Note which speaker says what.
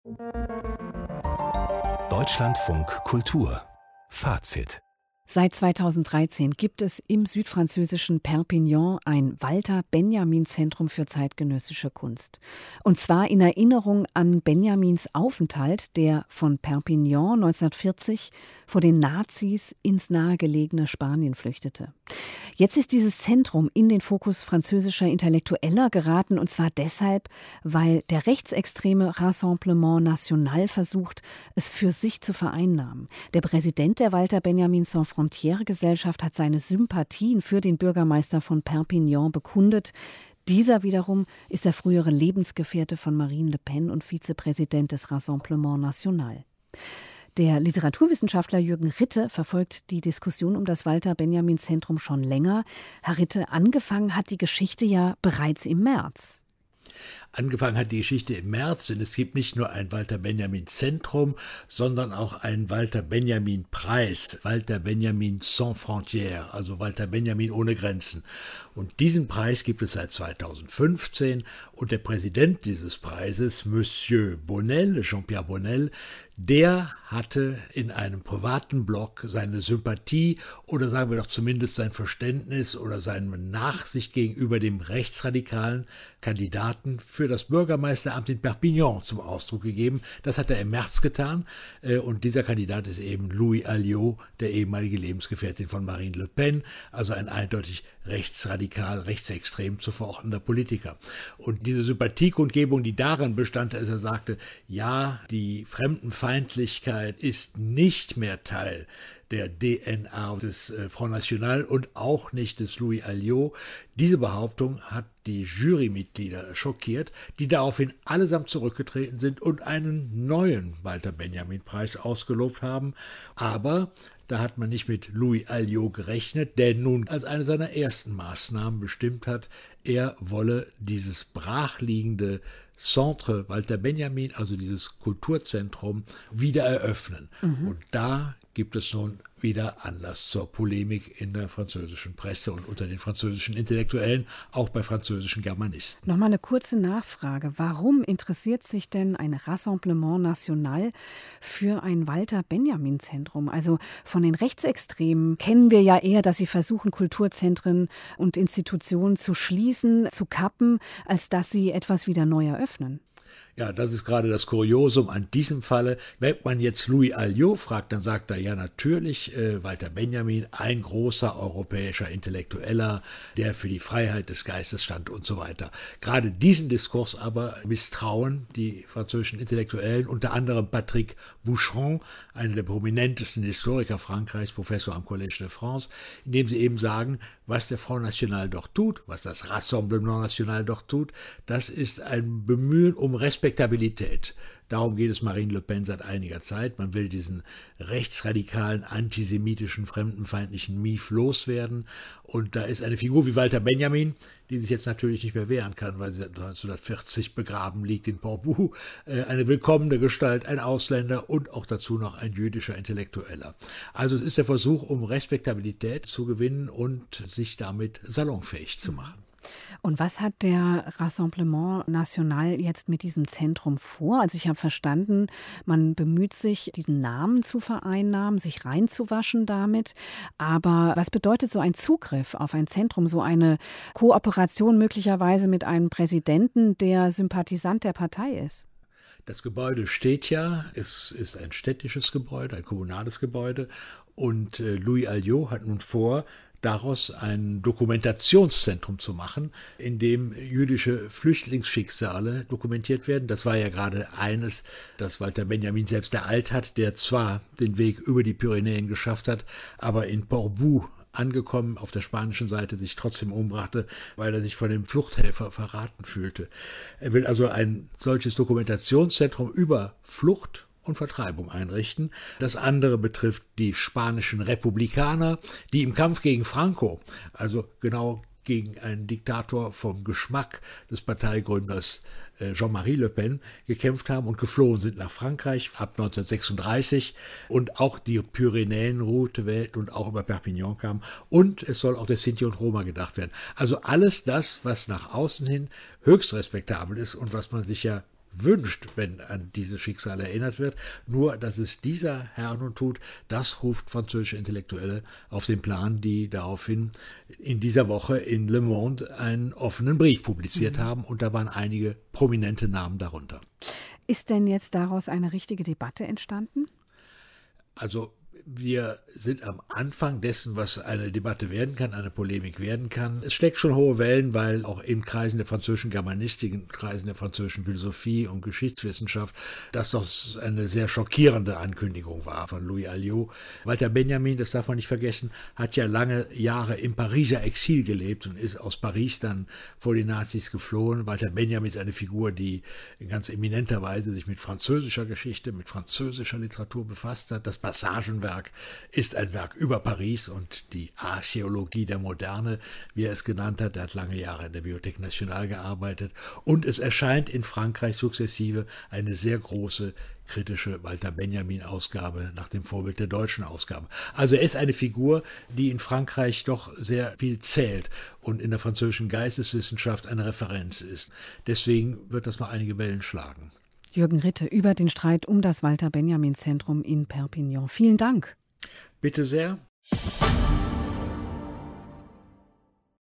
Speaker 1: Deutschlandfunk Kultur Fazit.
Speaker 2: Seit 2013 gibt es im südfranzösischen Perpignan ein Walter-Benjamin-Zentrum für zeitgenössische Kunst. Und zwar in Erinnerung an Benjamins Aufenthalt, der von Perpignan 1940 vor den Nazis ins nahegelegene Spanien flüchtete. Jetzt ist dieses Zentrum in den Fokus französischer Intellektueller geraten, und zwar deshalb, weil der rechtsextreme Rassemblement National versucht, es für sich zu vereinnahmen. Der Präsident der Walter-Benjamin Sans Frontiere-Gesellschaft hat seine Sympathien für den Bürgermeister von Perpignan bekundet. Dieser wiederum ist der frühere Lebensgefährte von Marine Le Pen und Vizepräsident des Rassemblement National. Der Literaturwissenschaftler Jürgen Ritte verfolgt die Diskussion um das Walter-Benjamin-Zentrum schon länger. Herr Ritte, angefangen hat die Geschichte ja bereits im März.
Speaker 3: Angefangen hat die Geschichte im März, denn es gibt nicht nur ein Walter-Benjamin-Zentrum, sondern auch einen Walter-Benjamin-Preis, Walter-Benjamin Sans Frontières, also Walter Benjamin ohne Grenzen. Und diesen Preis gibt es seit 2015 und der Präsident dieses Preises, Monsieur Bonnell, Jean-Pierre Bonnell, der hatte in einem privaten Blog seine Sympathie oder sagen wir doch zumindest sein Verständnis oder seine Nachsicht gegenüber dem rechtsradikalen Kandidaten für das Bürgermeisteramt in Perpignan zum Ausdruck gegeben. Das hat er im März getan und dieser Kandidat ist eben Louis Alliot, der ehemalige Lebensgefährtin von Marine Le Pen, also ein eindeutig rechtsradikal, rechtsextrem zu verortender Politiker. Und diese Sympathiekundgebung, die darin bestand, dass er sagte, ja, die Fremdenfeindlichkeit ist nicht mehr Teil der DNA des Front National und auch nicht des Louis Alliot. Diese Behauptung hat die Jurymitglieder schockiert, die daraufhin allesamt zurückgetreten sind und einen neuen Walter-Benjamin-Preis ausgelobt haben. Aber da hat man nicht mit Louis Alliot gerechnet, der nun als eine seiner ersten Maßnahmen bestimmt hat, er wolle dieses brachliegende Centre Walter Benjamin, also dieses Kulturzentrum, wieder eröffnen. Und da gibt es nun wieder Anlass zur Polemik in der französischen Presse und unter den französischen Intellektuellen, auch bei französischen Germanisten.
Speaker 2: Nochmal eine kurze Nachfrage. Warum interessiert sich denn ein Rassemblement National für ein Walter-Benjamin-Zentrum? Also von den Rechtsextremen kennen wir ja eher, dass sie versuchen, Kulturzentren und Institutionen zu schließen, zu kappen, als dass sie etwas wieder neu eröffnen.
Speaker 3: Ja, das ist gerade das Kuriosum an diesem Falle. Wenn man jetzt Louis Alliot fragt, dann sagt er ja natürlich, Walter Benjamin, ein großer europäischer Intellektueller, der für die Freiheit des Geistes stand und so weiter. Gerade diesen Diskurs aber misstrauen die französischen Intellektuellen, unter anderem Patrick Boucheron, einer der prominentesten Historiker Frankreichs, Professor am Collège de France, indem sie eben sagen, was der Front National doch tut, was das Rassemblement National doch tut, das ist ein Bemühen um Respektabilität. Darum geht es Marine Le Pen seit einiger Zeit. Man will diesen rechtsradikalen, antisemitischen, fremdenfeindlichen Mief loswerden. Und da ist eine Figur wie Walter Benjamin, die sich jetzt natürlich nicht mehr wehren kann, weil sie seit 1940 begraben liegt in Portbou, eine willkommene Gestalt, ein Ausländer und auch dazu noch ein jüdischer Intellektueller. Also es ist der Versuch, um Respektabilität zu gewinnen und sich damit salonfähig zu machen.
Speaker 2: Und was hat der Rassemblement National jetzt mit diesem Zentrum vor? Also ich habe verstanden, man bemüht sich, diesen Namen zu vereinnahmen, sich reinzuwaschen damit. Aber was bedeutet so ein Zugriff auf ein Zentrum, so eine Kooperation möglicherweise mit einem Präsidenten, der Sympathisant der Partei ist?
Speaker 3: Das Gebäude steht ja, es ist ein städtisches Gebäude, ein kommunales Gebäude. Und Louis Alliot hat nun vor, daraus ein Dokumentationszentrum zu machen, in dem jüdische Flüchtlingsschicksale dokumentiert werden. Das war ja gerade eines, das Walter Benjamin selbst ereilt hat, der zwar den Weg über die Pyrenäen geschafft hat, aber in Portbou angekommen auf der spanischen Seite sich trotzdem umbrachte, weil er sich von dem Fluchthelfer verraten fühlte. Er will also ein solches Dokumentationszentrum über Flucht und Vertreibung einrichten. Das andere betrifft die spanischen Republikaner, die im Kampf gegen Franco, also genau gegen einen Diktator vom Geschmack des Parteigründers Jean-Marie Le Pen gekämpft haben und geflohen sind nach Frankreich ab 1936 und auch die Pyrenäenroute wählten und auch über Perpignan kamen. Und es soll auch der Sinti und Roma gedacht werden. Also alles das, was nach außen hin höchst respektabel ist und was man sich ja wünscht, wenn an dieses Schicksal erinnert wird. Nur, dass es dieser Herr nun tut, das ruft französische Intellektuelle auf den Plan, die daraufhin in dieser Woche in Le Monde einen offenen Brief publiziert haben. Und da waren einige prominente Namen darunter.
Speaker 2: Ist denn jetzt daraus eine richtige Debatte entstanden?
Speaker 3: Also wir sind am Anfang dessen, was eine Debatte werden kann, eine Polemik werden kann. Es schlägt schon hohe Wellen, weil auch in Kreisen der französischen Germanistik, in Kreisen der französischen Philosophie und Geschichtswissenschaft das doch eine sehr schockierende Ankündigung war von Louis Alliot. Walter Benjamin, das darf man nicht vergessen, hat ja lange Jahre im Pariser Exil gelebt und ist aus Paris dann vor die Nazis geflohen. Walter Benjamin ist eine Figur, die in ganz eminenter Weise sich mit französischer Geschichte, mit französischer Literatur befasst hat. Das Passagenwerk ist ein Werk über Paris und die Archäologie der Moderne, wie er es genannt hat. Er hat lange Jahre in der Bibliothèque Nationale gearbeitet und es erscheint in Frankreich sukzessive eine sehr große kritische Walter Benjamin-Ausgabe nach dem Vorbild der deutschen Ausgabe. Also er ist eine Figur, die in Frankreich doch sehr viel zählt und in der französischen Geisteswissenschaft eine Referenz ist. Deswegen wird das noch einige Wellen schlagen.
Speaker 2: Jürgen Ritte über den Streit um das Walter-Benjamin-Zentrum in Perpignan. Vielen Dank.
Speaker 3: Bitte sehr.